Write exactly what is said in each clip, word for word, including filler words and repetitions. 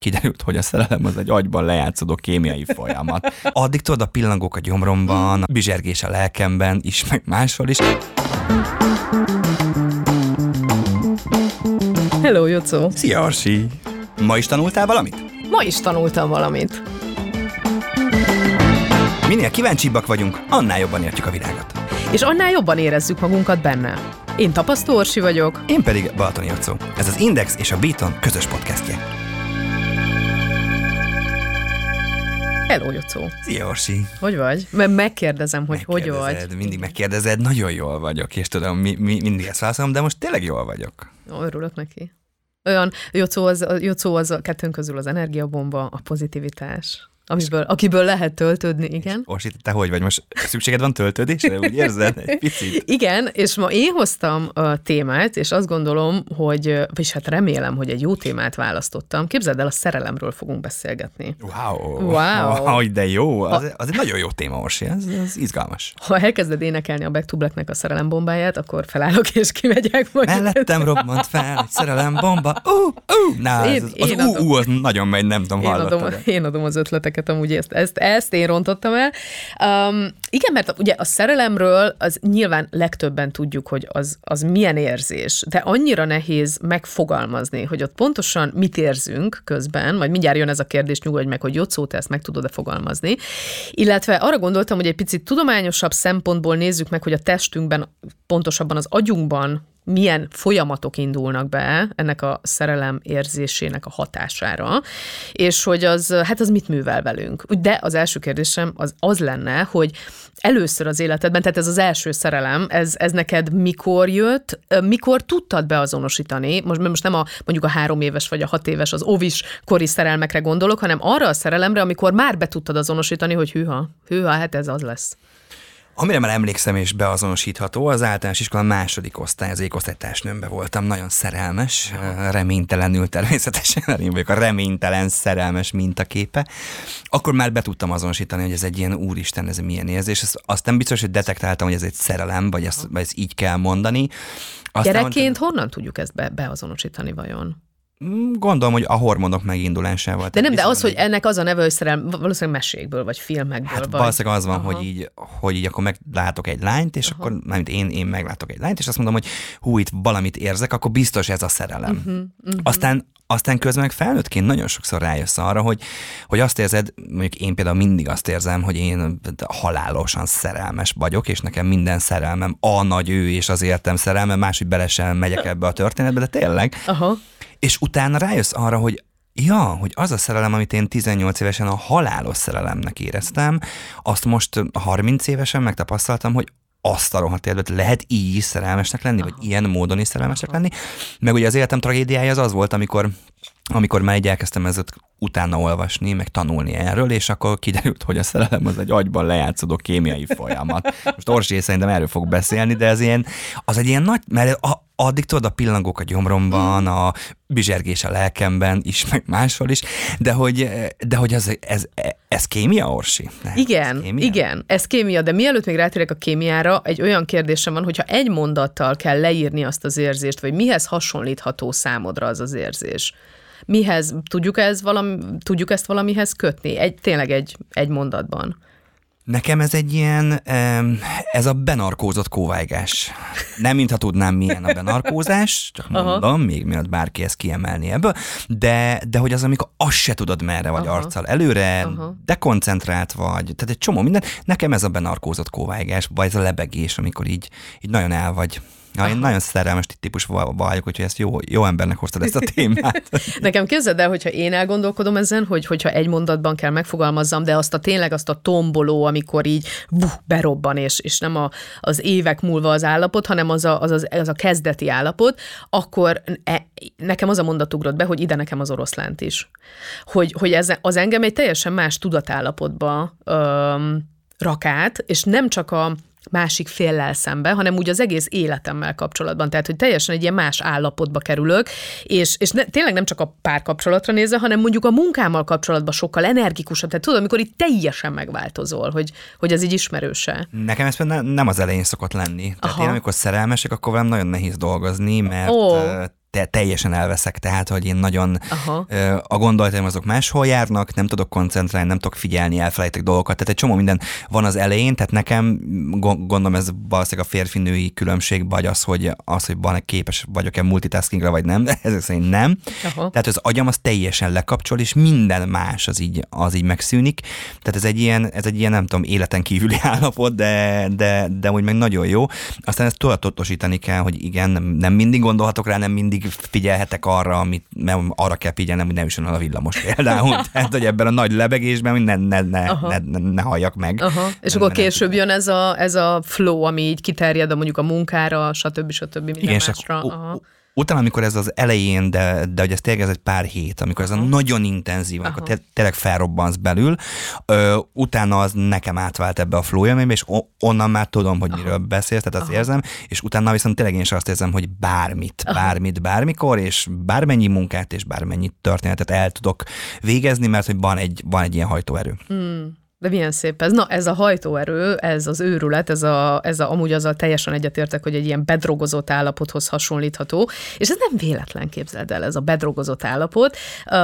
kiderült, hogy a szerelem az egy agyban lejátszódó kémiai folyamat. Addig tudod, a pillangók a gyomromban, a bizsergés a lelkemben is, meg máshol is. Hello, Jocó! Szia, Orsi! Ma is tanultál valamit? Ma is tanultam valamit. Minél kíváncsibbak vagyunk, annál jobban értjük a világot. És annál jobban érezzük magunkat benne. Én Tapasztó Orsi vagyok. Én pedig Balatoni Jocó. Ez az Index és a Beaton közös podcastje. Hello, Jocó! Szia, Orsi! Hogy vagy? Mert megkérdezem, hogy hogy vagy. Mindig megkérdezed, nagyon jól vagyok, és tudom, mi, mi, mindig ezt válaszolom, de most tényleg jól vagyok. Ó, örülök neki. Olyan, Jocó az, Jocó az a kettőnk közül az energiabomba, a pozitivitás. Amiből, akiből lehet töltődni, igen. Orsi, te hogy vagy? Most szükséged van töltődésre? Úgy érzed? Egy picit? Igen, és ma én hoztam a témát, és azt gondolom, hogy, vagyis hát remélem, hogy egy jó témát választottam. Képzeld el, a szerelemről fogunk beszélgetni. Wow! Wow! Wow, de jó! Az, az egy nagyon jó téma, Orsi, ez, ez izgalmas. Ha elkezded énekelni a Back to Blacknek a szerelembombáját, akkor felállok és kimegyek majd. Mellettem robbant fel egy szerelembomba. Ú, ú! Na, én, az, az én ú, adom, ú, az nagyon megy, nem tudom, én hallottad. adom, én adom az ötleteket. Amúgy ezt, ezt, ezt én rontottam el. Um, igen, mert ugye a szerelemről az nyilván legtöbben tudjuk, hogy az, az milyen érzés, de annyira nehéz megfogalmazni, hogy ott pontosan mit érzünk közben, majd mindjárt jön ez a kérdés, nyugodj meg, hogy Jocó, te ezt meg tudod-e fogalmazni. Illetve arra gondoltam, hogy egy picit tudományosabb szempontból nézzük meg, hogy a testünkben, pontosabban az agyunkban milyen folyamatok indulnak be ennek a szerelem érzésének a hatására, és hogy az, hát az mit művel velünk. De az első kérdésem az az lenne, hogy először az életedben, tehát ez az első szerelem, ez, ez neked mikor jött, mikor tudtad beazonosítani, most, most nem a mondjuk a három éves vagy a hat éves, az óvis kori szerelmekre gondolok, hanem arra a szerelemre, amikor már be tudtad azonosítani, hogy hűha, hűha, hát ez az lesz. Amire már emlékszem és beazonosítható, az általános iskola második osztály, az ékosztálytársnőmben voltam, nagyon szerelmes, reménytelenül természetesen, én vagyok a reménytelen szerelmes mintaképe. Akkor már be tudtam azonosítani, hogy ez egy ilyen úristen, ez milyen érzés. Azt nem biztos, hogy detektáltam, hogy ez egy szerelem, vagy ezt, vagy ezt így kell mondani. Aztán Gyerekként mondtam, honnan tudjuk ezt be, beazonosítani vajon? Gondolom, hogy a hormonok megindulásával. De nem, de az, hogy ennek az a neve, hogy szerelem, valószínűleg mesékből, vagy filmekből. Hát vagy... valószínűleg az van, Aha. hogy így, hogy így akkor meglátok egy lányt, és Aha. akkor, mármint én, én meglátok egy lányt, és azt mondom, hogy hú, itt valamit érzek, akkor biztos ez a szerelem. Uh-huh, uh-huh. Aztán Aztán közben meg felnőttként nagyon sokszor rájössz arra, hogy, hogy azt érzed, mondjuk én például mindig azt érzem, hogy én halálosan szerelmes vagyok, és nekem minden szerelmem a nagy ő, és az értem szerelmem, máshogy bele sem megyek ebbe a történetbe, de tényleg. Aha. És utána rájössz arra, hogy ja, hogy az a szerelem, amit én tizennyolc évesen a halálos szerelemnek éreztem, azt most harminc évesen megtapasztaltam, hogy azt a rohadt életben lehet így is szerelmesnek lenni, Aha. vagy ilyen módon is szerelmesnek Aha. lenni. Meg ugye az életem tragédiája az az volt, amikor, amikor már így elkezdtem ezt utána olvasni, meg tanulni erről, és akkor kiderült, hogy a szerelem az egy agyban lejátszódó kémiai folyamat. Most Orsi szerintem erről fog beszélni, de ez ilyen, az egy ilyen nagy, mert a, addig tudod, a pillangók a gyomromban, a bizsergés a lelkemben is, meg máshol is, de hogy, de hogy ez, ez, ez kémia, Orsi? Nem, igen, ez kémia? igen, ez kémia, de mielőtt még rátérek a kémiára, egy olyan kérdésem van, hogyha egy mondattal kell leírni azt az érzést, vagy mihez hasonlítható számodra az az érzés? Mihez, tudjuk, ez valami, tudjuk ezt valamihez kötni? Egy, tényleg egy, egy mondatban. Nekem ez egy ilyen, ez a benarkózott kóvájgás. Nem mintha tudnám, milyen a benarkózás, csak mondom, Aha. még mielőtt bárki ezt kiemelni ebből, de, de hogy az, amikor azt se tudod, merre vagy Aha. arccal előre, Aha. dekoncentrált vagy, tehát egy csomó minden. Nekem ez a benarkózott kóvájgás, vagy ez a lebegés, amikor így, így nagyon el vagy. Ja, én nagyon szerelmes típus vagyok, úgyhogy ezt jó, jó embernek hoztad ezt a témát. Nekem képzeld el, hogyha én elgondolkodom ezen, hogy, hogyha egy mondatban kell megfogalmazzam, de azt a tényleg azt a tomboló, amikor így buh, berobban, és, és nem a, az évek múlva az állapot, hanem az a, az, az, az a kezdeti állapot, akkor e, nekem az a mondat ugrott be, hogy ide nekem az oroszlánt is. Hogy, hogy ez, az engem egy teljesen más tudatállapotba öm, rak át, és nem csak a másik féllel szembe, hanem úgy az egész életemmel kapcsolatban. Tehát, hogy teljesen egy ilyen más állapotba kerülök, és, és ne, tényleg nem csak a párkapcsolatra nézve, hanem mondjuk a munkámmal kapcsolatban sokkal energikusabb. Tehát tudod, amikor itt teljesen megváltozol, hogy, hogy ez így ismerőse. Nekem ez nem az elején szokott lenni. Tehát Aha. én, amikor szerelmesek, akkor velem nagyon nehéz dolgozni, mert... Oh. te, teljesen elveszek, tehát, hogy én nagyon Aha. a gondolataim azok máshol járnak, nem tudok koncentrálni, nem tudok figyelni, elfelejtek dolgokat, tehát egy csomó minden van az elején, tehát nekem gondolom ez valószínűleg a férfi-női különbség, vagy az, hogy az, hogy van-e képes vagyok-e multitaskingra, vagy nem, ezek szerint nem. Aha. Tehát az agyam az teljesen lekapcsol, és minden más az így, az így megszűnik. Tehát ez egy ilyen, ez egy ilyen, nem tudom, életen kívüli állapot, de, de, de úgy meg nagyon jó. Aztán ezt tudatosítani kell, hogy igen, nem, nem mindig gondolhatok rá, nem mindig figyelhetek arra, amit nem, arra kell figyelnem, hogy nem is a villamos például. Tehát, hogy ebben a nagy lebegésben ne, ne, ne, ne, ne, ne halljak meg. Aha. És nem, akkor később jön ez a, ez a flow, ami így kiterjed a mondjuk a munkára, stb. stb. Minden igen, másra. Aha. Utána, amikor ez az elején, de, de hogy ez tényleg ez egy pár hét, amikor ez a nagyon intenzív, Aha. amikor tényleg felrobbansz belül, ö, utána az nekem átvált ebbe a flow-jámébe, és onnan már tudom, hogy Aha. miről beszélsz, tehát azt Aha. érzem, és utána viszont tényleg én is azt érzem, hogy bármit, Aha. bármit, bármikor, és bármennyi munkát, és bármennyi történetet el tudok végezni, mert hogy van egy, van egy ilyen hajtóerő. Hmm. De milyen szép ez. Na, ez a hajtóerő, ez az őrület, ez a, ez a amúgy azzal teljesen egyetértek, hogy egy ilyen bedrogozott állapothoz hasonlítható, és ez nem véletlen, képzeld el, ez a bedrogozott állapot.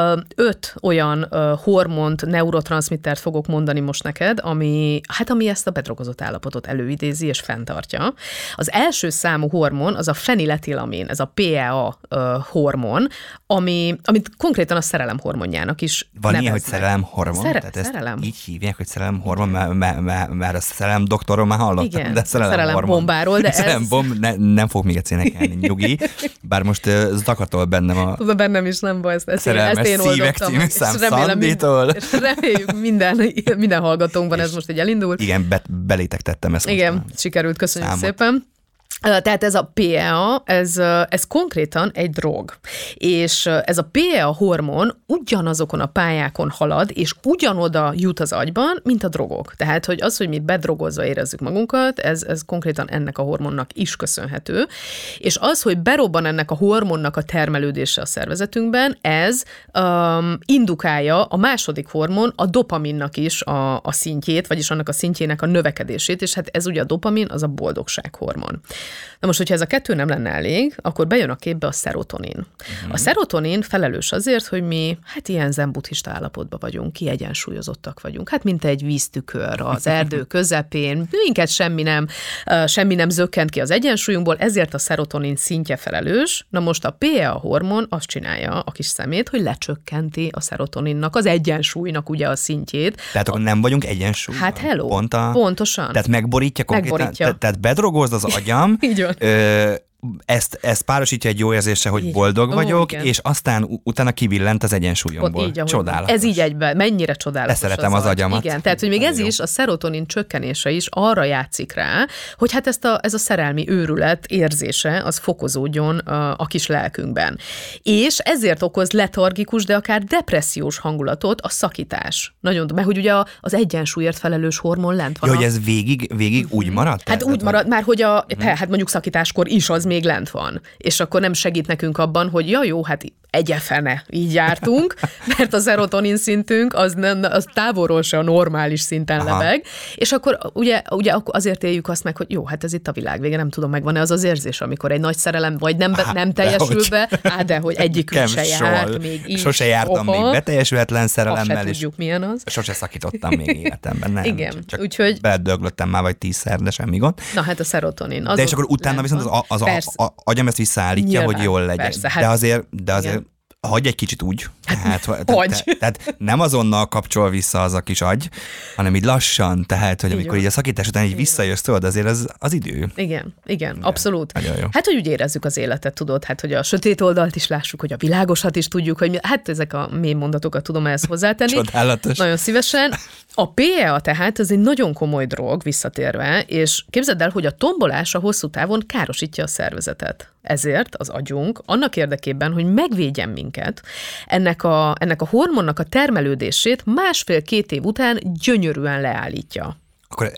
Öt olyan hormont, neurotranszmittert fogok mondani most neked, ami, hát ami ezt a bedrogozott állapotot előidézi és fenntartja. Az első számú hormon az a feniletilamin, ez a pé e á hormon, ami, amit konkrétan a szerelem hormonjának is van neveznek. ilyen, hogy szerelem hormon? Szere- Tehát ezt szerelem. így hívják, hogy szerelem hormon, mert, mert, mert, mert a szerelem doktorról már hallottam, Igen, de szerelem, szerelem hormon. bombáról, de szerelem ez... bomb, ne, nem fog még egyszer énekelni, nyugi, bár most uh, zakatol bennem a... Tudom, bennem is nem baj, ezt, ezt, én, ezt én oldottam. És remélem, minden, és reméljük minden, minden hallgatónkban ez most így elindult. Igen, be, belétek tettem ezt. Igen, sikerült, köszönjük számot. Szépen. Tehát ez a pé e á, ez, ez konkrétan egy drog. És ez a pé e á hormon ugyanazokon a pályákon halad, és ugyanoda jut az agyban, mint a drogok. Tehát, hogy az, hogy mi bedrogozva érezzük magunkat, ez, ez konkrétan ennek a hormonnak is köszönhető. És az, hogy berobban ennek a hormonnak a termelődése a szervezetünkben, ez um, indukálja a második hormon, a dopaminnak is a, a szintjét, vagyis annak a szintjének a növekedését, és hát ez ugye a dopamin, az a boldogság hormon. Na most, hogyha ez a kettő nem lenne elég, akkor bejön a képbe a szerotonin. Uh-huh. A szerotonin felelős azért, hogy mi hát ilyen zen-buddhista állapotban vagyunk, kiegyensúlyozottak vagyunk. Hát mint egy víztükör az erdő közepén, minket semmi nem, semmi nem zökkent ki az egyensúlyunkból, ezért a szerotonin szintje felelős. Na most a pé e á hormon azt csinálja a kis szemét, hogy lecsökkenti a szerotoninnak, az egyensúlynak ugye a szintjét. Tehát akkor nem vagyunk egyensúlyban? Hát hello, Pont a... pontosan. Tehát megborítja konkrétan, megborítja. Te, tehát bedrogozd az agyam, Így van. Ö, ezt, ezt párosítja egy jó érzése, hogy igen. boldog vagyok, Ó, és aztán utána kivillent az egyensúlyomból. Így, csodálatos. Ez így egyben, mennyire csodálatos. Leszeretem az, az agyamat. Igen, tehát, hogy még ez jó. is, a szerotonin csökkenése is arra játszik rá, hogy hát ezt a, ez a szerelmi őrület érzése, az fokozódjon a, a kis lelkünkben. És ezért okoz letargikus, de akár depressziós hangulatot a szakítás. Nagyon, mert hogy ugye az egyensúlyért felelős hormon lent van. Jó, hogy ez végig, végig úgy maradt? Hát úgy marad, már hogy a, hmm. hát mondjuk szakításkor is az még lent van. És akkor nem segít nekünk abban, hogy ja jó, hát egyefene, így jártunk, mert a szerotonin szintünk az, nem, az távolról se a normális szinten Aha. lebeg, és akkor ugye, ugye azért éljük azt meg, hogy jó, hát ez itt a világ vége, nem tudom, megvan-e az az érzés, amikor egy nagy szerelem vagy nem, be, nem teljesül be, á, de hogy egyikünk se járt még így. Sose jártam oha, még beteljesületlen szerelemmel, se tudjuk, milyen az. Sose szakítottam még életemben, nem. Igen, csak úgyhogy... beledöglöttem már vagy tízszer, de semmi gond. Na hát a szerotonin. De és akkor utána viszont az, az a, a, agyam ezt visszaállítja, Nyilván, hogy jól legyen. Persze, hát, de azért, de azért hagyj egy kicsit úgy. Tehát, tehát, tehát nem azonnal kapcsol vissza az a kis agy, hanem így lassan, tehát, hogy így amikor így a szakítás után így visszajössz, tudod, azért az, az idő. Igen, igen, de, abszolút. Hát, hogy úgy érezzük az életet, tudod, hát, hogy a sötét oldalt is lássuk, hogy a világosat is tudjuk, hogy mi, hát ezek a mély mondatokat tudom ezt hozzátenni. Csodálatos. Nagyon szívesen. A pé e á tehát ez egy nagyon komoly drog, visszatérve, és képzeld el, hogy a tombolás a hosszú távon károsítja a szervezetet. Ezért az agyunk annak érdekében, hogy megvédjen minket, ennek a, ennek a hormonnak a termelődését másfél-két év után gyönyörűen leállítja. Akkor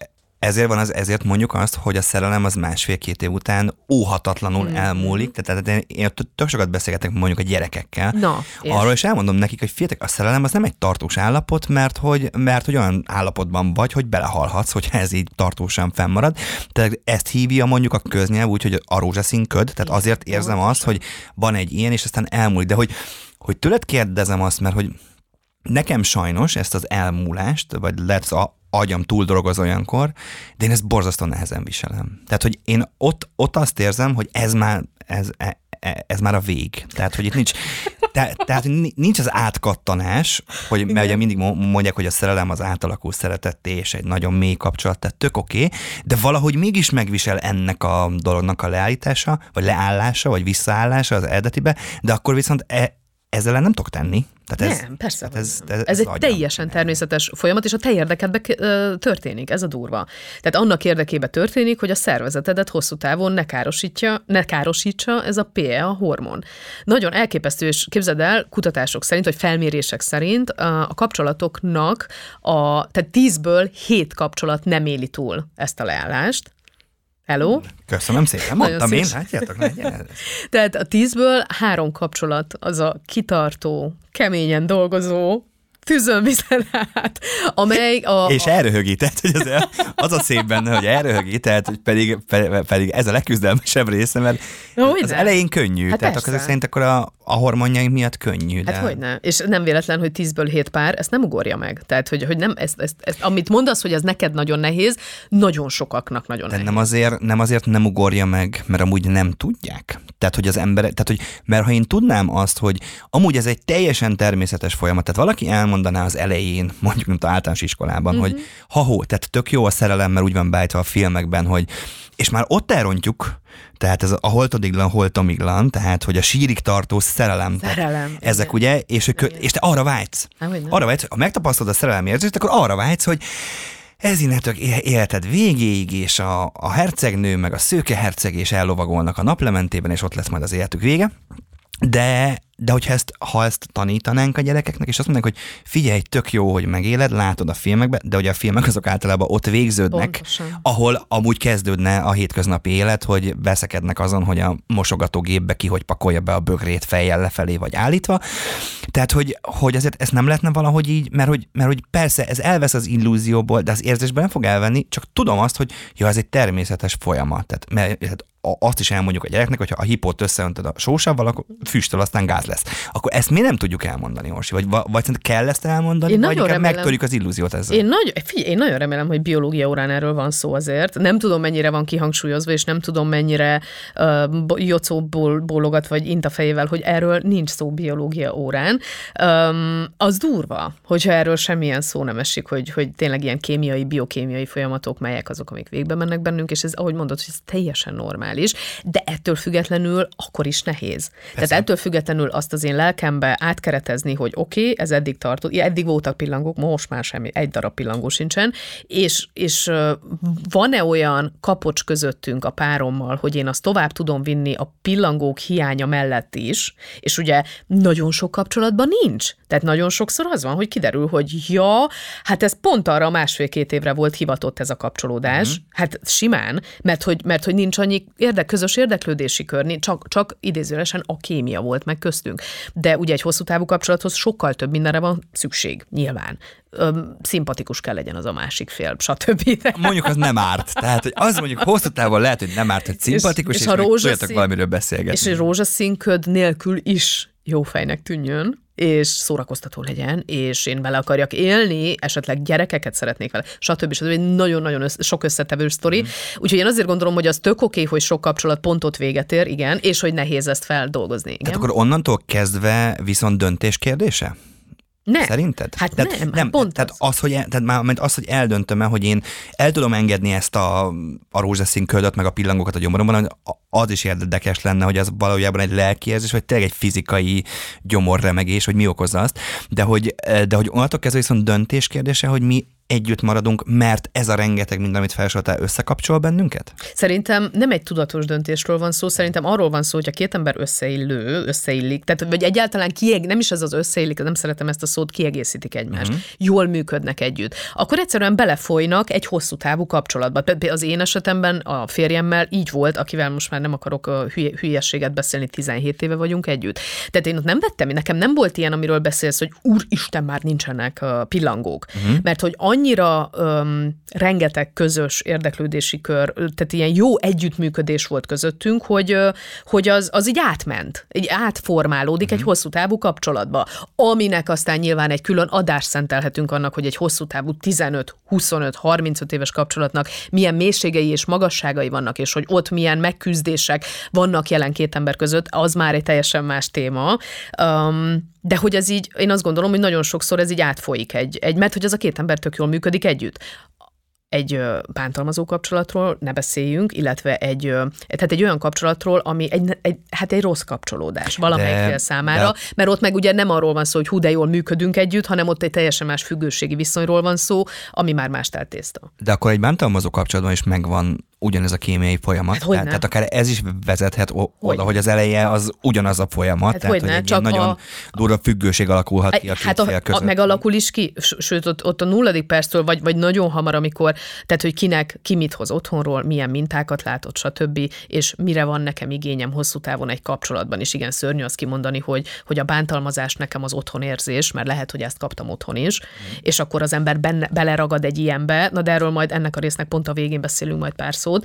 ezért van az, ezért mondjuk azt, hogy a szerelem az másfél-két év után óhatatlanul mm. elmúlik. Tehát, tehát én tök sokat beszélgetek mondjuk a gyerekekkel. Na, arról is elmondom nekik, hogy figyeljetek, a szerelem az nem egy tartós állapot, mert hogy, mert hogy olyan állapotban vagy, hogy belehalhatsz, hogyha ez így tartósan fennmarad. Tehát ezt hívja mondjuk a köznyelv úgy, hogy a rózsaszín köd, tehát azért érzem azt, hogy van egy ilyen, és aztán elmúlik. De hogy, hogy tőled kérdezem azt, mert hogy nekem sajnos ezt az elmúlást, vagy lehet az agyam túl dolgoz olyankor, de én ezt borzasztóan nehezen viselem. Tehát, hogy én ott, ott azt érzem, hogy ez már, ez, ez már a vég. Tehát, hogy itt nincs, te, tehát nincs az átkattanás, hogy, mert ugye mindig mondják, hogy a szerelem az átalakul szeretetté, és egy nagyon mély kapcsolat, tehát tök oké, okay, de valahogy mégis megvisel ennek a dolognak a leállítása, vagy leállása, vagy visszaállása az eredetibe, de akkor viszont e, ezzel nem tudok tenni. Tehát ez, nem, persze. Ez, ez, ez, ez ez egy agyam. teljesen természetes folyamat, és a te érdekedben történik, ez a durva. Tehát annak érdekében történik, hogy a szervezetedet hosszú távon ne károsítja, ne károsítsa ez a pé e, a hormon. Nagyon elképesztő, és képzeld el, kutatások szerint, vagy felmérések szerint a kapcsolatoknak, a, tehát tízből hét kapcsolat nem éli túl ezt a leállást. Hello? Köszönöm szépen, mondtam én, látjátok, legyen. Tehát a tízből három kapcsolat az a kitartó, keményen dolgozó, tűzön vizen át, amely a... És elröhögített, hogy az, az a szép benne, hogy elröhögített, hogy pedig, pedig ez a legküzdelmesebb része, mert no, az elején könnyű, hát tehát akkor szerint akkor a, a hormonjaink miatt könnyű. De... Hát hogyne. És nem véletlen, hogy tízből hét pár, ezt nem ugorja meg. Tehát, hogy, hogy nem, ezt, ezt, ezt, amit mondasz, hogy ez neked nagyon nehéz, nagyon sokaknak nagyon de nehéz. Nem azért, nem azért nem ugorja meg, mert amúgy nem tudják. Tehát, hogy az emberek, tehát, hogy, mert ha én tudnám azt, hogy amúgy ez egy teljesen természetes folyamat, tehát valaki elmondaná az elején, mondjuk mint az általános iskolában, uh-huh. hogy ha-hó, tehát tök jó a szerelem, mert úgy van beállítva a filmekben, hogy és már ott elrontjuk, tehát ez a holtodiglan, holtomiglan, tehát hogy a sírig tartó szerelem. Szerelem. Ezek igen. Ugye, és, és te arra vágysz. Há, arra vágysz, ha megtapasztalod a szerelem érzést, akkor arra vágysz, hogy ez innentől életed végéig, és a, a hercegnő, meg a szőke herceg, és ellovagolnak a naplementében, és ott lesz majd az életük vége. De, de hogyha ezt, ha ezt tanítanánk a gyerekeknek, és azt mondanánk, hogy figyelj, tök jó, hogy megéled, látod a filmekben, de ugye a filmek azok általában ott végződnek, pontosan. Ahol amúgy kezdődne a hétköznapi élet, hogy veszekednek azon, hogy a mosogatógépbe ki hogy pakolja be a bögrét fejjel lefelé, vagy állítva. Tehát, hogy, hogy azért ezt nem lehetne valahogy így, mert hogy, mert hogy persze ez elvesz az illúzióból, de az érzésben nem fog elvenni, csak tudom azt, hogy jó, ez egy természetes folyamat. Tehát, mert azt is elmondjuk a gyereknek, hogyha a hipót összeöntöd a sósavval, akkor füstöl, aztán gáz lesz. Akkor ezt mi nem tudjuk elmondani, Orsi? Vagy, vagy kell ezt elmondani, én vagy inkább megtörjük az illúziót ezzel? Én, nagy, figyelj, én nagyon remélem, hogy biológia órán erről van szó azért. Nem tudom, mennyire van kihangsúlyozva, és nem tudom, mennyire uh, Jocó bólogat, vagy int a fejével, hogy erről nincs szó biológia órán. Um, az durva, hogyha erről semmilyen szó nem esik, hogy, hogy tényleg ilyen kémiai, biokémiai folyamatok, melyek azok, amik végbe mennek bennünk, és ez, ahogy mondod, hogy ez teljesen normális. De ettől függetlenül akkor is nehéz. Persze. Tehát ettől függetlenül azt az én lelkembe átkeretezni, hogy oké, okay, ez eddig tartott, eddig voltak pillangók, most már semmi, egy darab pillangó sincsen, és, és van-e olyan kapocs közöttünk a párommal, hogy én azt tovább tudom vinni a pillangók hiánya mellett is, és ugye nagyon sok kapcsolatban nincs. Tehát nagyon sokszor az van, hogy kiderül, hogy ja, hát ez pont arra másfél-két évre volt hivatott ez a kapcsolódás, mm-hmm. hát simán, mert hogy, mert hogy nincs annyi érdek, közös érdeklődési kör, csak, csak idézőjelesen a kémia volt meg köztünk. De ugye egy hosszú távú kapcsolathoz sokkal több mindenre van szükség, nyilván. Öm, szimpatikus kell legyen az a másik fél, stb. Mondjuk az nem árt. Tehát, hogy az mondjuk hosszú távon lehet, hogy nem árt, hogy szimpatikus, és, és, és még tudjatok valamiről beszélgetni. És egy rózsaszínköd nélkül is jó fejnek tűnjön, és szórakoztató legyen, és én vele akarjak élni, esetleg gyerekeket szeretnék vele, stb. stb. Nagyon-nagyon össze, sok összetevő sztori. Mm. Úgyhogy én azért gondolom, hogy az tök oké, okay, hogy sok kapcsolat pontot véget ér, igen, és hogy nehéz ezt feldolgozni. Igen? Tehát akkor onnantól kezdve viszont döntés kérdése? Nem. Szerinted? Hát tehát, nem, nem pont tehát az, az hogy, el, tehát már az, hogy eldöntöm-e, hogy én el tudom engedni ezt a, a rózsaszín köldöt, meg a pillangókat a gyomoromban, az is érdekes lenne, hogy az valójában egy lelkiérzés, vagy tényleg egy fizikai gyomorremegés, hogy mi okozza azt, de hogy, de hogy onnantól kezdve viszont döntés kérdése, hogy mi együtt maradunk, mert ez a rengeteg minden, amit felsoroltál, összekapcsol bennünket? Szerintem nem egy tudatos döntésről van szó, szerintem arról van szó, hogy a két ember összeillő, összeillik, tehát vagy egyáltalán kieg, nem is ez az összeillik, nem szeretem ezt a szót, kiegészítik egymást, uh-huh. jól működnek együtt. Akkor egyszerűen belefolynak egy hosszú távú kapcsolatba. Az én esetemben a férjemmel így volt, akivel most már nem akarok hülye, hülyességet beszélni, tizenhét éve vagyunk együtt. Tehát én ott nem vettem, nekem nem volt ilyen, amiről beszélsz, hogy úristen, már nincsenek pillangók. Uh-huh. Mert hogy annyira um, rengeteg közös érdeklődési kör, tehát ilyen jó együttműködés volt közöttünk, hogy, hogy az, az így átment, így átformálódik uh-huh. egy hosszú távú kapcsolatba, aminek aztán nyilván egy külön adást szentelhetünk annak, hogy egy hosszú távú tizenöt, huszonöt, harmincöt éves kapcsolatnak milyen mélységei és magasságai vannak, és hogy ott milyen megküzdések vannak jelen két ember között, az már egy teljesen más téma. Um, De hogy ez így, én azt gondolom, hogy nagyon sokszor ez így átfolyik egy, egy mert hogy az a két ember tök jól működik együtt. Egy bántalmazó kapcsolatról ne beszéljünk, illetve egy, tehát egy olyan kapcsolatról, ami egy, egy, hát egy rossz kapcsolódás valamelyik fél számára, de... mert ott meg ugye nem arról van szó, hogy hú, de jól működünk együtt, hanem ott egy teljesen más függőségi viszonyról van szó, ami már más teltészta. De akkor egy bántalmazó kapcsolatban is megvan ugyanez a kémiai folyamat. Hát, tehát, tehát akár ez is vezethet oda, hogy, hogy az eleje az ugyanaz a folyamat. Hát tehát, hogy egy csak nagyon a... durva függőség alakulhat ki a két hát fél között. A, megalakul is ki, sőt ott, ott a nulladik perctől, vagy, vagy nagyon hamar, amikor, tehát hogy kinek, ki mit hoz otthonról, milyen mintákat látott, stb., és mire van nekem igényem hosszú távon egy kapcsolatban, és igen, szörnyű azt kimondani, hogy, hogy a bántalmazás nekem az otthonérzés, mert lehet, hogy ezt kaptam otthon is, mm. és akkor az ember benne, beleragad egy ilyenbe, na de erről majd ennek a résznek pont a végén beszélünk majd pár szót.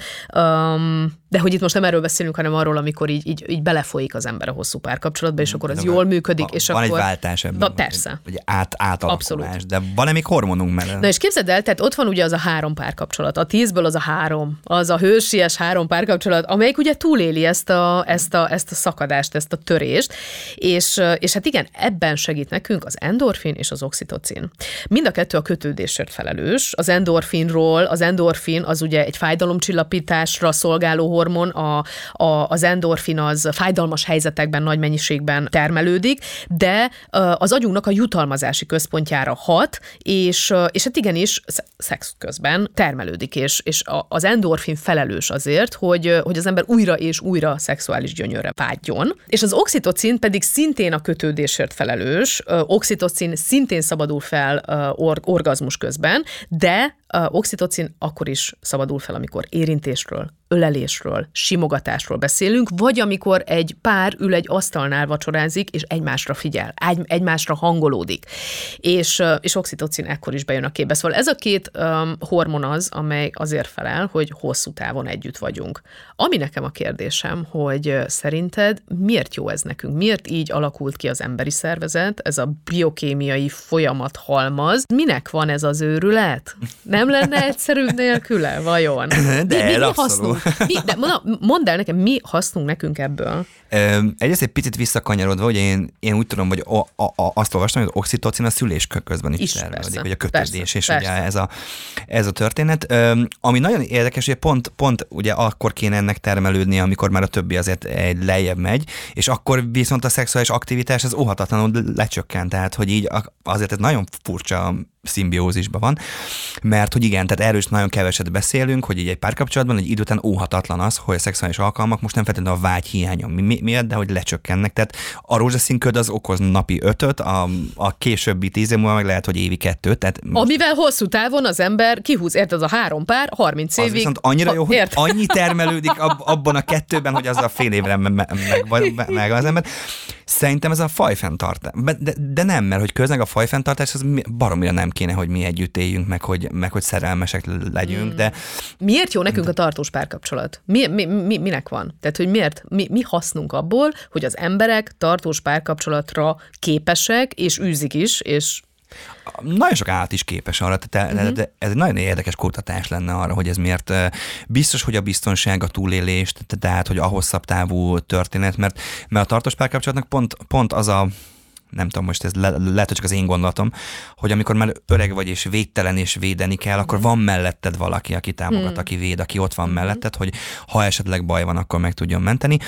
Um, de hogy itt most nem erről beszélünk, hanem arról, amikor így, így, így belefolyik az ember a hosszú párkapcsolatba, és akkor az de jól működik. Van, és van akkor... egy váltás ebben. Na, persze. Vagy át, átalakulás, de van még hormonunk mellett. Na és képzeld el, tehát ott van ugye az a három párkapcsolat. A tízből az a három, az a hősies három párkapcsolat, amelyik ugye túléli ezt a, ezt a, ezt a szakadást, ezt a törést, és, és hát igen, ebben segít nekünk az endorfin és az oxitocin. Mind a kettő a kötődésért felelős. Az endorfinról, az endorfin az ugye egy fájdalomcsillapításra szolgáló hormon, a, a, az endorfin az fájdalmas helyzetekben nagy mennyiségben termelődik, de az agyunknak a jutalmazási központjára hat, és, és hát igenis szex közben termelődik, és, és az endorfin felelős azért, hogy, hogy az ember újra és újra szexuális gyönyörre vágyjon, és az oxitocin pedig szintén a kötődésért felelős, oxitocin szintén szabadul fel or, orgazmus közben, de oxitocin akkor is szabadul fel, amikor érintésről, ölelésről, simogatásról beszélünk, vagy amikor egy pár ül egy asztalnál vacsorázik, és egymásra figyel, egy, egymásra hangolódik. És, és oxitocin ekkor is bejön a képbe. Szóval ez a két um, hormon az, amely azért felel, hogy hosszú távon együtt vagyunk. Ami nekem a kérdésem, hogy szerinted miért jó ez nekünk? Miért így alakult ki az emberi szervezet, ez a biokémiai folyamat halmaz? Minek van ez az őrület? Nem lenne egyszerűbb nélküle, vajon? De mi, mi, mi hasznunk? Mi, de mondd el nekem, mi hasznunk nekünk ebből? Egyrészt egy picit visszakanyarodva, hogy én, én úgy tudom, hogy a, a, a, azt olvastam, hogy az oxitocin a szülés közben is, is termelődik, hogy a kötődés, persze, és persze. Ugye ez a, ez a történet. Ami nagyon érdekes, hogy pont, pont ugye akkor kéne ennek termelődni, amikor már a többi azért egy lejjebb megy, és akkor viszont a szexuális aktivitás az óhatatlanul lecsökkent, tehát hogy így azért ez nagyon furcsa szimbiózisban van, mert hogy igen, tehát erről is nagyon keveset beszélünk, hogy így egy párkapcsolatban egy idő után óhatatlan az, hogy a szexuális alkalmak most nem feltétlenül a vágy hiánya mi, miatt, de hogy lecsökkennek. Tehát a rózsaszín köd az okoz napi ötöt, a, a későbbi tíz év múlva meg lehet, hogy évi kettőt. Tehát most... Amivel hosszú távon az ember kihúz, érted, az a három pár, harminc évig. Az viszont annyira jó, hogy ért. annyi termelődik ab, abban a kettőben, hogy az a fél évre meg, meg, meg, meg az ember. Szerintem ez a fajfenntartás. De, de nem, mert hogy közben a fajfenntartás az baromira nem kéne, hogy mi együtt éljünk, meg hogy, meg hogy szerelmesek legyünk, de... Miért jó nekünk a tartós párkapcsolat? Mi, mi, mi, minek van? Tehát, hogy miért? Mi, mi hasznunk abból, hogy az emberek tartós párkapcsolatra képesek, és űzik is, és... Nagyon sok állat is képes arra, tehát uh-huh. de ez egy nagyon érdekes kutatás lenne arra, hogy ez miért biztos, hogy a biztonság, a túlélés, tehát hogy a hosszabb távú történet, mert, mert a tartós párkapcsolatnak pont, pont az a nem tudom, most ez le, lehet, hogy csak az én gondolatom, hogy amikor már öreg vagy és védtelen és védeni kell, akkor van melletted valaki, aki támogat, hmm. aki véd, aki ott van melletted, hogy ha esetleg baj van, akkor meg tudjon menteni.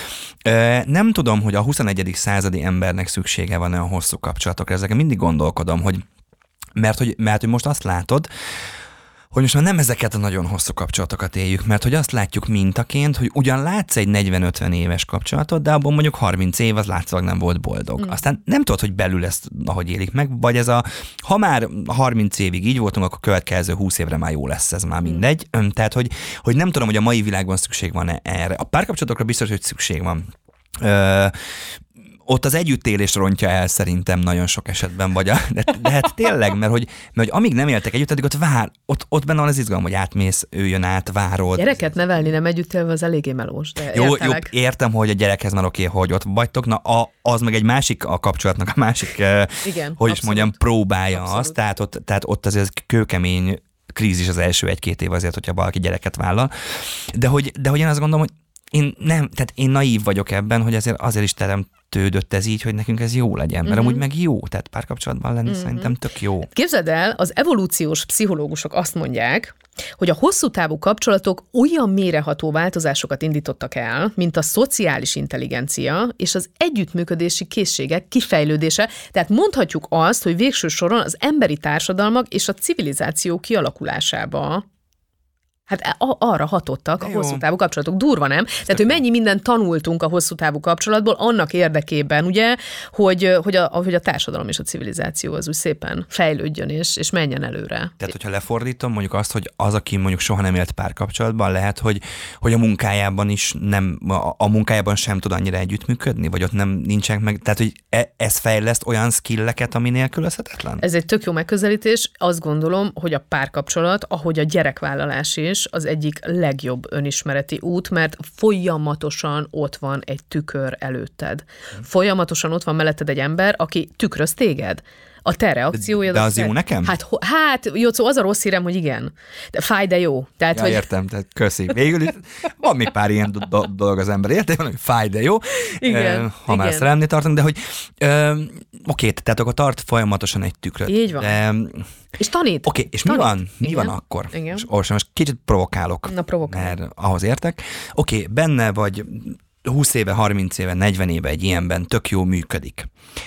Nem tudom, hogy a huszonegyedik századi embernek szüksége van olyan hosszú kapcsolatokra, ezeken mindig gondolkodom, hogy mert hogy, mert hogy most azt látod, hogy most már nem ezeket a nagyon hosszú kapcsolatokat éljük, mert hogy azt látjuk mintaként, hogy ugyan látsz egy negyven-ötven éves kapcsolatot, de abban mondjuk harminc év az látszólag nem volt boldog. Mm. Aztán nem tudod, hogy belül ezt ahogy élik meg, vagy ez a, ha már harminc évig így voltunk, akkor következő húsz évre már jó lesz, ez már mindegy. Mm. Tehát, hogy, hogy nem tudom, hogy a mai világban szükség van erre. A párkapcsolatokra biztos, hogy szükség van. Ö, ott az együttélés rontja el szerintem nagyon sok esetben, vagy a, de, de hát tényleg, mert hogy, mert hogy amíg nem éltek együtt, addig ott vár, ott, ott benne van az izgalom, hogy átmész, ő jön át, várod. Gyereket nevelni nem együtt élve az eléggé melós, de jó, jó, értem, hogy a gyerekhez már oké, hogy ott vagytok, na a, az meg egy másik a kapcsolatnak, a másik, igen, hogy abszolút. Is mondjam, próbálja abszolút. Azt, tehát ott, tehát ott azért kőkemény krízis az első egy-két év azért, hogyha valaki gyereket vállal. De hogy, de hogy én azt gondolom, hogy én nem, tehát én naív vagyok ebben, hogy azért, azért is teremtődött ez így, hogy nekünk ez jó legyen, mert uh-huh. amúgy meg jó, tehát párkapcsolatban lenni uh-huh. szerintem tök jó. Képzeld el, az evolúciós pszichológusok azt mondják, hogy a hosszú távú kapcsolatok olyan mélyreható változásokat indítottak el, mint a szociális intelligencia és az együttműködési készségek kifejlődése. Tehát mondhatjuk azt, hogy végső soron az emberi társadalmak és a civilizáció kialakulásába hát arra hatottak a hosszú távú kapcsolatok. Durva, nem? Ez Tehát, hogy mennyi mindent tanultunk a hosszú távú kapcsolatból annak érdekében, ugye, hogy, hogy, a, hogy a társadalom és a civilizáció az úgy szépen fejlődjön és, és menjen előre. Tehát, hogyha lefordítom mondjuk azt, hogy az, aki mondjuk soha nem élt párkapcsolatban, lehet, hogy, hogy a munkájában is nem, a, a munkájában sem tud annyira együttműködni, vagy ott nem nincsenek meg, tehát, hogy e, ez fejleszt olyan skilleket, ami nélkülözhetetlen? Ez egy tök jó megközelítés. Azt gondolom, hogy a párkapcsolat, ahogy a gyerekvállalás is, az egyik legjobb önismereti út, mert folyamatosan ott van egy tükör előtted. Folyamatosan ott van melletted egy ember, aki tükröz téged. A te reakciója... De az jó nekem? Hát, hát jó, szó, az a rossz hírem, hogy igen. De fáj, de jó. Tehát, ja, hogy... értem, tehát köszi. Végül is van még pár ilyen do- dolog az ember érte, hogy fáj, de jó. Igen. Uh, ha igen. már szerelmnél tartunk, de hogy uh, oké, tehát akkor tart folyamatosan egy tükröt. Így van. De, és tanít. Oké, és tanít. mi van? Mi igen. van akkor? Igen. És most kicsit provokálok. Na, provokálok. Mert ahhoz értek. Oké, benne vagy húsz éve, harminc éve, negyven éve egy ilyenben tök jó működik.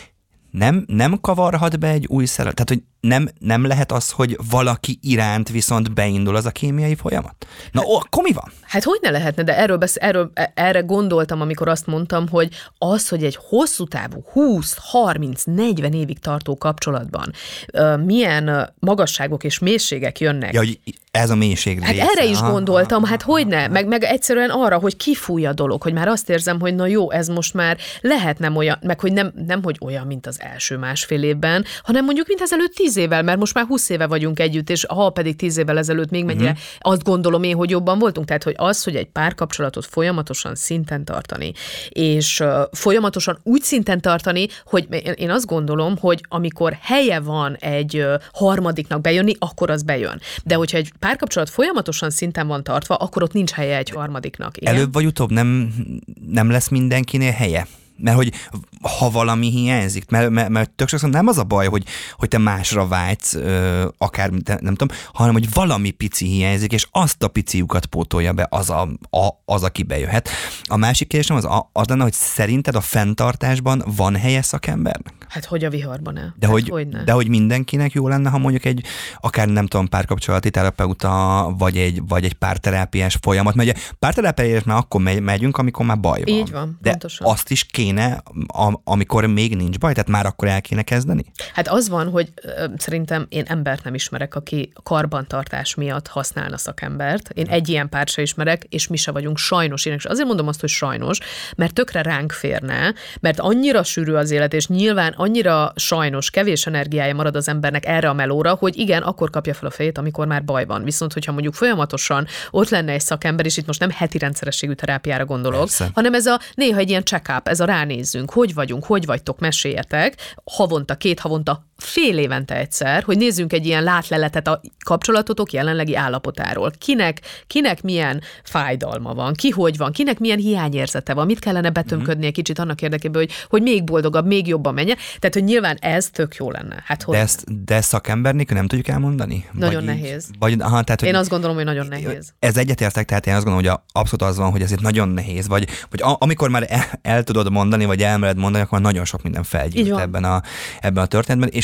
Nem, nem kavarhat be egy új szerelem? Tehát, hogy nem, nem lehet az, hogy valaki iránt viszont beindul az a kémiai folyamat? Na, ó, akkor mi van? Hát hogy ne lehetne, de erről, besz- erről erre gondoltam, amikor azt mondtam, hogy az, hogy egy hosszú távú, húsz, harminc, negyven évig tartó kapcsolatban uh, milyen magasságok és mélységek jönnek. Ja, hogy ez a mélység Hát része. Erre is aha, gondoltam, aha, hát hogy ne, meg, meg egyszerűen arra, hogy kifúj a dolog, hogy már azt érzem, hogy na jó, ez most már lehet nem olyan, meg hogy nem, nem hogy olyan, mint az első másfél évben, hanem mondjuk, mint ezelőtt tíz évvel, mert most már húsz éve vagyunk együtt, és ha pedig tíz évvel ezelőtt még mennyire, uh-huh. azt gondolom én, hogy jobban voltunk. Tehát, hogy az, hogy egy párkapcsolatot folyamatosan szinten tartani, és uh, folyamatosan úgy szinten tartani, hogy én azt gondolom, hogy amikor helye van egy uh, harmadiknak bejönni, akkor az bejön. De hogyha egy párkapcsolat folyamatosan szinten van tartva, akkor ott nincs helye egy harmadiknak. Igen? Előbb vagy utóbb nem, nem lesz mindenkinél helye. Mert hogy ha valami hiányzik, mert, mert, mert tök sokszor nem az a baj, hogy, hogy te másra vágysz, akár nem tudom, hanem hogy valami pici hiányzik, és azt a pici lyukat pótolja be az, a, a, az aki bejöhet. A másik kérdésem az, az lenne, hogy szerinted a fenntartásban van helye szakembernek? Hát hogy a viharban el? De, hát hogy, hogy de hogy mindenkinek jó lenne, ha mondjuk egy, akár nem tudom, párkapcsolati terapeuta, vagy egy, vagy egy párterápiás folyamat, mert ugye párterápiás már akkor megy, megyünk, amikor már baj van. Így van, de pontosan. Azt is kéne, amikor még nincs baj, tehát már akkor el kéne kezdeni? Hát az van, hogy ö, szerintem én embert nem ismerek, aki karbantartás miatt használna szakembert. Én egy ilyen párt se ismerek, és mi se vagyunk sajnos. Én azért mondom azt, hogy sajnos, mert tökre ránk férne, mert annyira sűrű az élet, és nyilván annyira sajnos kevés energiája marad az embernek erre a melóra, hogy igen, akkor kapja fel a fejét, amikor már baj van. Viszont, hogyha mondjuk folyamatosan ott lenne egy szakember, és itt most nem heti rendszerességű terápiára gondolok, persze, hanem ez a néha egy ilyen check-up, ez a ránézzünk, hogy vagyunk, hogy vagytok, meséljetek, havonta, két havonta, fél évente egyszer, hogy nézzünk egy ilyen látleletet a kapcsolatotok jelenlegi állapotáról. Kinek, kinek milyen fájdalma van, ki hogy van, kinek milyen hiányérzete van, mit kellene betömködnie mm-hmm. kicsit annak érdekében, hogy, hogy még boldogabb, még jobban menjen. Tehát, hogy nyilván ez tök jó lenne. Hát, de, ezt, de szakember nélkül nem tudjuk elmondani? Nagyon vagy nehéz. Így, vagy, aha, tehát, én azt gondolom, hogy nagyon nehéz. Ez egyetértek, tehát én azt gondolom, hogy abszolút az van, hogy ezért nagyon nehéz, vagy, vagy a, amikor már el, el tudod mondani, vagy elmered mondani, akkor nagyon sok minden felgyűlt ebben a, ebben a történetben, és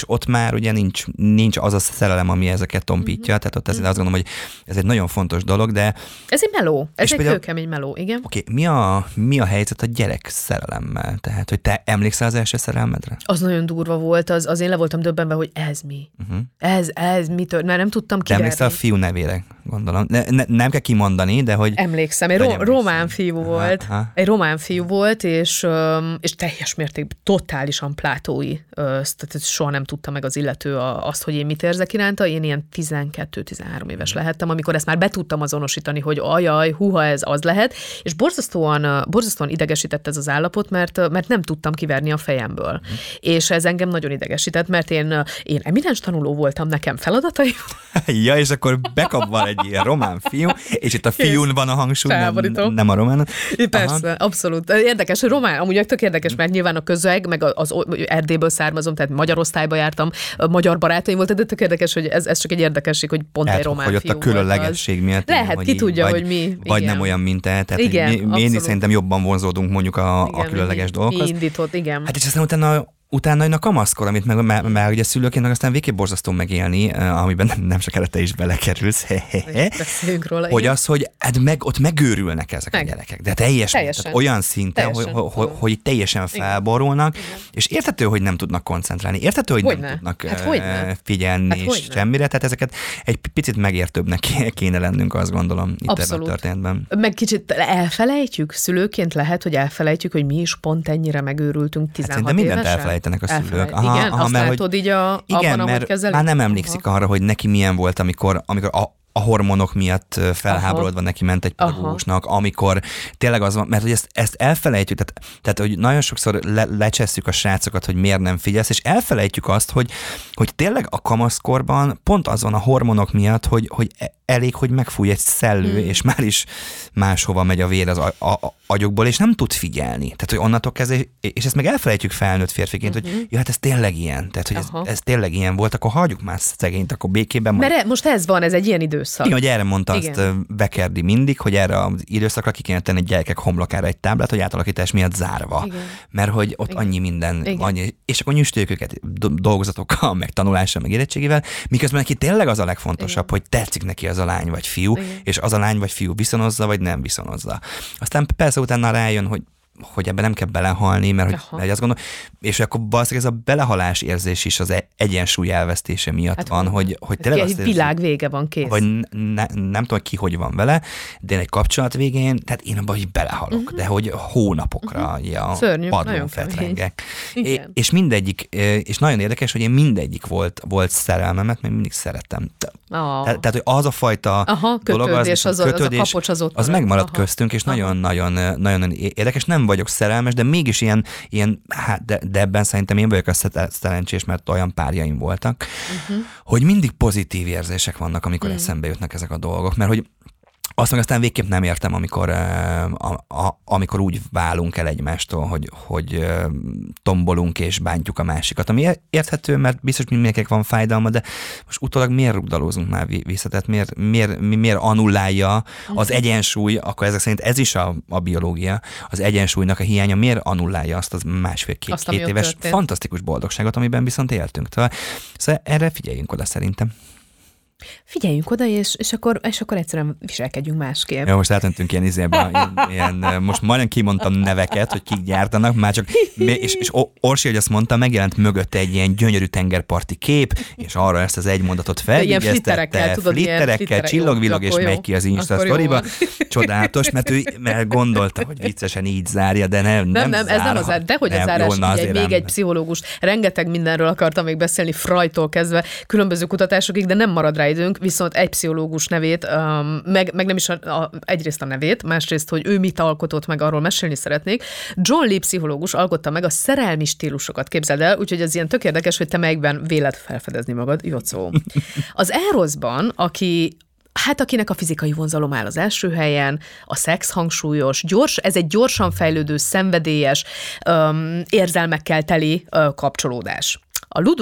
ott már ugye nincs, nincs az a szerelem, ami ezeket tompítja, uh-huh. tehát ott ezért azt gondolom, hogy ez egy nagyon fontos dolog, de... Ez egy meló, ez egy például... kőkemény meló, igen. Oké, okay, mi, a, mi a helyzet a gyerek szerelemmel? Tehát, hogy te emlékszel az első szerelmedre? Az nagyon durva volt, az, az én le voltam döbbenve, hogy ez mi? Uh-huh. Ez, ez mi tört? Mert nem tudtam kiverni. De emlékszel a fiú nevére, gondolom. Ne, ne, nem kell kimondani, de hogy... Emlékszem, egy ro- román fiú volt. Aha, aha. Egy román fiú volt, és, és teljes mértékben totálisan plátói. Tehát soha nem tudta meg az illető azt, hogy én mit érzek iránta. Én ilyen tizenkettő-tizenhárom éves lehettem, amikor ezt már be tudtam azonosítani, hogy ajaj, huha, ez az lehet, és borzasztóan, borzasztóan idegesített ez az állapot, mert, mert nem tudtam kiverni a fejemből. Mm. És ez engem nagyon idegesített, mert én, én eminens tanuló voltam, nekem feladataim. Ja, és akkor bekapval egy ilyen román fiú, és itt a fiún van a hangsúly, nem, nem a román. Persze, aha. Abszolút. Érdekes, hogy román, amúgy tök érdekes, mert nyilván a közeg, meg az Erdélyből származom, tehát magyar osztályba jártam, magyar barátaim voltak, de tök érdekes, hogy ez, ez csak egy érdekesség, hogy pont hát, egy román hogy fiú ott a különlegesség miatt. Lehet, hogy ki tudja, vagy, hogy mi. Vagy igen. nem olyan, mint te. Tehát igen, mi, mi szerintem jobban vonzódunk mondjuk a, igen, a különleges mi, dolgokhoz. Mi indított, igen. Hát és aztán utána Utána jön a kamaszkor, amit meg, már, már ugye szülőként meg aztán végképp borzasztó megélni, amiben nem, nem sokára te is belekerülsz. Beszéljünk róla. Hogy az, hogy hát meg, ott megőrülnek ezek meg. a gyerekek. De teljesen, teljesen. Tehát olyan szinten, teljesen. hogy, hogy, hogy teljesen felborulnak, igen. És érthető, hogy nem tudnak koncentrálni. Érthető, hogy hogyne. nem tudnak hát figyelni hát semmire. Tehát ezeket egy picit megértőbbnek kéne lennünk, azt gondolom, itt Abszolút. ebben a történetben. Meg kicsit elfelejtjük, szülőként lehet, hogy elfelejtjük, hogy mi is pont ennyire megőrültünk tizenhat hát évesen. Mindent elfelejtenek a szülők. Aha, igen, aha, azt mert, látod így a, igen, abban, ahogy kezelik? Már nem emlékszik aha. arra, hogy neki milyen volt, amikor, amikor a, a hormonok miatt felháborodva aha. neki ment egy pedagógusnak, amikor tényleg az van, mert hogy ezt, ezt elfelejtjük, tehát, tehát hogy nagyon sokszor le, lecsesszük a srácokat, hogy miért nem figyelsz, és elfelejtjük azt, hogy, hogy tényleg a kamaszkorban pont az van a hormonok miatt, hogy, hogy elég, hogy megfúj egy szellő, hmm. és már is máshova megy a vér az a, a, a agyokból, és nem tud figyelni. Tehát, hogy onnantól kezdve, és ezt meg elfelejtjük felnőtt férfiként, uh-huh. hogy ja, hát ez tényleg ilyen. Tehát, hogy ez, ez tényleg ilyen volt, akkor hagyjuk már szegényt, akkor békében. Mert majd... most ez van, ez egy ilyen időszak. Igen, hogy erre mondta igen. azt Bekerdi mindig, hogy erre az időszakra ki kéne tenni gyerekek homlokára egy táblát, hogy átalakítás miatt zárva. Igen. Mert hogy ott igen. annyi minden, annyi, és akkor nyüstöljük őket dolgozatokkal, meg tanulással, meg érettségével, miközben neki tényleg az a legfontosabb, igen. hogy tetszik neki az a lány vagy fiú, igen. és az a lány vagy fiú viszonozza, vagy nem viszonozza. Aztán persze utána rájön, hogy hogy ebben nem kell belehalni, mert hogy, hogy azt gondolom, és akkor valószínűleg ez a belehalás érzés is az egyensúly elvesztése miatt hát, van, hogy, hogy tényleg azt érzi, világ vége van, kész. Vagy ne, nem tudom, ki hogy van vele, de egy kapcsolat végén, tehát én abban is belehalok, uh-huh. de hogy hónapokra uh-huh. ja, Szörnyű, padlón fetrengek. É, és mindegyik, és nagyon érdekes, hogy én mindegyik volt, volt szerelmemet, mert mindig szerettem. Oh. Tehát, tehát, hogy az a fajta aha, dolog, az, az, kötődés, az a kapocs az ott az megmaradt aha. köztünk, és nagyon-nagyon nagyon érdekes. Nem vagyok szerelmes, de mégis ilyen, ilyen hát de, de ebben szerintem én vagyok a szerencsés, mert olyan párjaim voltak, uh-huh. hogy mindig pozitív érzések vannak, amikor uh-huh. eszembe jutnak ezek a dolgok, mert hogy azt meg aztán végképp nem értem, amikor, a, a, amikor úgy válunk el egymástól, hogy, hogy tombolunk és bántjuk a másikat. Ami érthető, mert biztos mindenkinek van fájdalma, de most utólag miért rugdalózunk már vissza? Tehát miért, miért, miért annullálja az egyensúly, akkor ezek szerint ez is a, a biológia, az egyensúlynak a hiánya, miért annullálja azt az másfél-két két éves történt. Fantasztikus boldogságot, amiben viszont éltünk. Szóval erre figyeljünk oda szerintem. Figyeljünk oda, és, és, akkor, és akkor egyszerűen viselkedjünk másképp. Jó, most átmentünk ilyen izébe, ilyen, ilyen, most majdnem kimondtam neveket, hogy kik gyártanak, már csak, és, és Orsi, hogy azt mondta, megjelent mögötte egy ilyen gyönyörű tengerparti kép, és arra ezt az egy mondatot felvigyeztette, flitterekkel, tudod, flitterekkel csillog-villog, és megy ki az Insta sztoriba. Csodálatos, mert ő mert gondolta, hogy viccesen így zárja, de nem, nem, nem, nem ez nem az, de hogy a zárás, jó, ugye, még egy pszichológus, rengeteg mindenről akartam még beszélni, Freudtól kezdve, különböző kutatásokig, de nem marad rá időnk, viszont egy pszichológus nevét, um, meg, meg nem is a, a, egyrészt a nevét, másrészt, hogy ő mit alkotott meg, arról mesélni szeretnék. John Lee pszichológus alkotta meg a szerelmi stílusokat, képzeld el, úgyhogy ez ilyen tök érdekes, hogy te melyikben véled felfedezni magad, Jocó. Az Erosban, aki Hát akinek a fizikai vonzalom áll az első helyen, a szex hangsúlyos, gyors, ez egy gyorsan fejlődő, szenvedélyes, um, érzelmekkel teli uh, kapcsolódás. A ludus,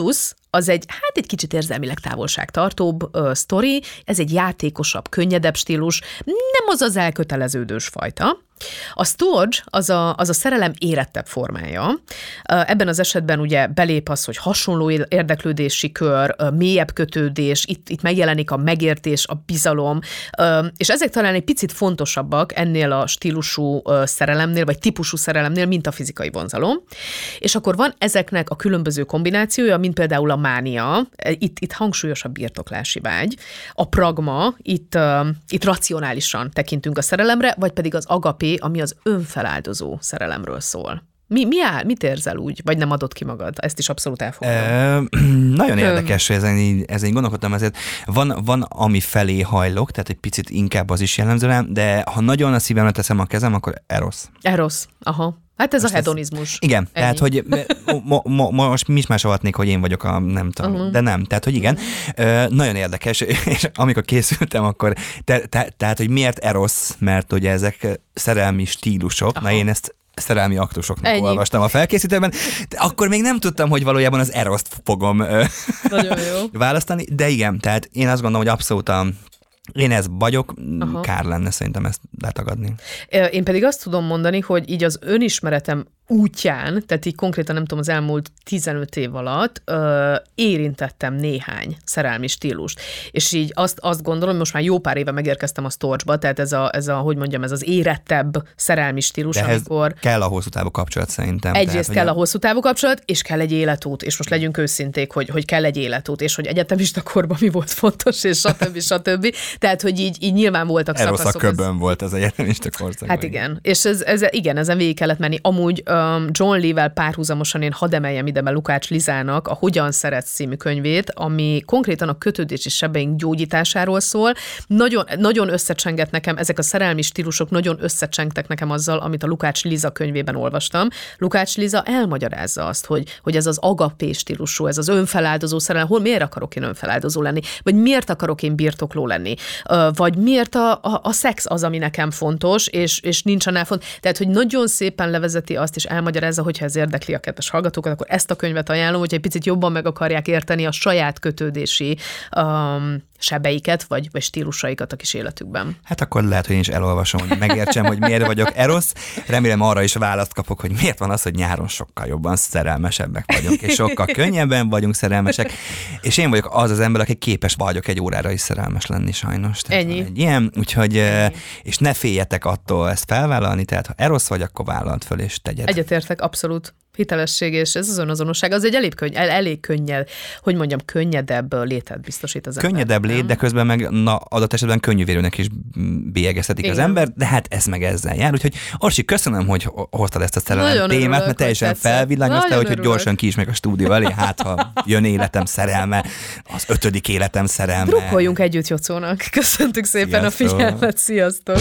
az egy, hát egy kicsit érzelmileg távolságtartóbb uh, sztori, ez egy játékosabb, könnyedebb stílus, nem az az elköteleződős fajta. A storge az a, az a szerelem érettebb formája. Ebben az esetben ugye belép az, hogy hasonló érdeklődési kör, mélyebb kötődés, itt, itt megjelenik a megértés, a bizalom, és ezek talán egy picit fontosabbak ennél a stílusú szerelemnél, vagy típusú szerelemnél, mint a fizikai vonzalom. És akkor van ezeknek a különböző kombinációja, mint például a mánia, itt, itt hangsúlyos a birtoklási vágy, a pragma, itt, itt racionálisan tekintünk a szerelemre, vagy pedig az agapé, ami az önfeláldozó szerelemről szól. Mi, mi áll, mit érzel úgy? Vagy nem adod ki magad? Ezt is abszolút elfogadom. E, nagyon érdekes, hogy ezen így, ezen így gondolkodtam, ezért van, van, ami felé hajlok, tehát egy picit inkább az is jellemző rám, de ha nagyon a szívemre teszem a kezem, akkor eros. Eros, aha. Hát ez most a hedonizmus. Ez, igen, ennyi. Tehát, hogy mo, mo, most mi is másolhatnék, hogy én vagyok a, nem tudom, uh-huh. de nem, tehát, hogy igen. Uh, nagyon érdekes, és amikor készültem, akkor, te, te, tehát, hogy miért eros, mert ugye ezek szerelmi stílusok, aha. na én ezt szerelmi aktusoknak ennyi. Olvastam a felkészítőben, de akkor még nem tudtam, hogy valójában az eroszt fogom nagyon jó. választani, de igen, tehát én azt gondolom, hogy abszolút a én ez vagyok, aha. kár lenne szerintem ezt letagadni. Én pedig azt tudom mondani, hogy így az önismeretem útján, tehát így konkrétan nem tudom, az elmúlt tizenöt év alatt ö, érintettem néhány szerelmi stílust. És így azt, azt gondolom, hogy most már jó pár éve megérkeztem a storge-ba, tehát ez a, ez a, hogy mondjam, ez az érettebb szerelmi stílus, de amikor... kell a hosszú távú kapcsolat szerintem. Egyrészt kell a... a hosszú távú kapcsolat, és kell egy életút, és most legyünk őszinték, hogy, hogy kell egy életút, és hogy egyetemista korban mi volt fontos, és stb. stb. Tehát, hogy így, így nyilván voltak Erosz szakaszok. Erosz a köbön ez... volt az egyetemista korszakban. Hát igen, és ez, ez, igen, ezen végig kellett menni. Amúgy John Lee-vel párhuzamosan én hadd emeljem ide be Lukács Lizának a Hogyan szeretsz című könyvét, ami konkrétan a kötődési sebeink gyógyításáról szól. Nagyon, nagyon összecsengett nekem, ezek a szerelmi stílusok nagyon összecsengtek nekem azzal, amit a Lukács Liza könyvében olvastam. Lukács Liza elmagyarázza azt, hogy, hogy ez az agapé stílusú, ez az önfeláldozó szerelem, hol miért akarok én önfeláldozó lenni, vagy miért akarok én birtokló lenni, vagy miért a, a, a szex az, ami nekem fontos, és, és nincs annál fontos. Tehát, hogy nagyon szépen levezeti azt, és elmagyarázza, hogyha ez érdekli a kedves hallgatókat, akkor ezt a könyvet ajánlom, hogyha egy picit jobban meg akarják érteni a saját kötődési um, sebeiket, vagy, vagy stílusaikat a kis életükben. Hát akkor lehet, hogy én is elolvasom, hogy megértsem, hogy miért vagyok erosz. Remélem arra is választ kapok, hogy miért van az, hogy nyáron sokkal jobban szerelmesebbek vagyunk, és sokkal könnyebben vagyunk szerelmesek, és én vagyok az az ember, aki képes vagyok egy órára is szerelmes lenni sajnos. Tehát ennyi. Egy ilyen, úgyhogy, ennyi. És ne féljetek attól ezt felvállalni, tehát ha erosz vagy, akkor vállalt föl és tegyed. Egyetértek, abszolút. Hitelesség, és ez az önazonosság, az egy elég, könny, el, elég könnyed, hogy mondjam, könnyedebb létet biztosít az ember. Könnyedebb lét, de közben meg na, adott esetben könnyűvérőnek is bélyegezhetik igen. az ember, de hát ez meg ezzel jár. Úgyhogy Orsi, köszönöm, hogy hoztad ezt a szerelem témát, mert teljesen felvillanyoztál, úgyhogy gyorsan ki is meg a stúdió elé, hát ha jön életem szerelme, az ötödik életem szerelme. Drukkoljunk együtt Jocónak. Köszöntük szépen Sziasztok. A figyelmet, sziasztok!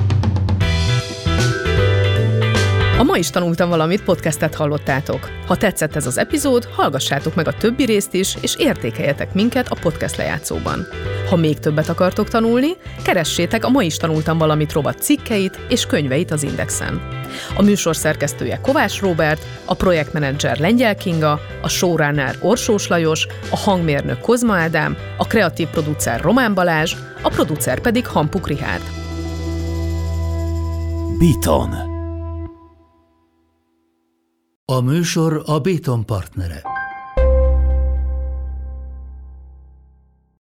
A Ma is tanultam valamit podcastet hallottátok. Ha tetszett ez az epizód, hallgassátok meg a többi részt is, és értékeljetek minket a podcast lejátszóban. Ha még többet akartok tanulni, keressétek a Ma is tanultam valamit rovat cikkeit és könyveit az Indexen. A műsor szerkesztője Kovács Róbert, a projektmenedzser Lengyel Kinga, a showrunner Orsós Lajos, a hangmérnök Kozma Ádám, a kreatív producer Román Balázs, a producer pedig Hampuk Rihárd. Beaton. A műsor a Beaton partnere.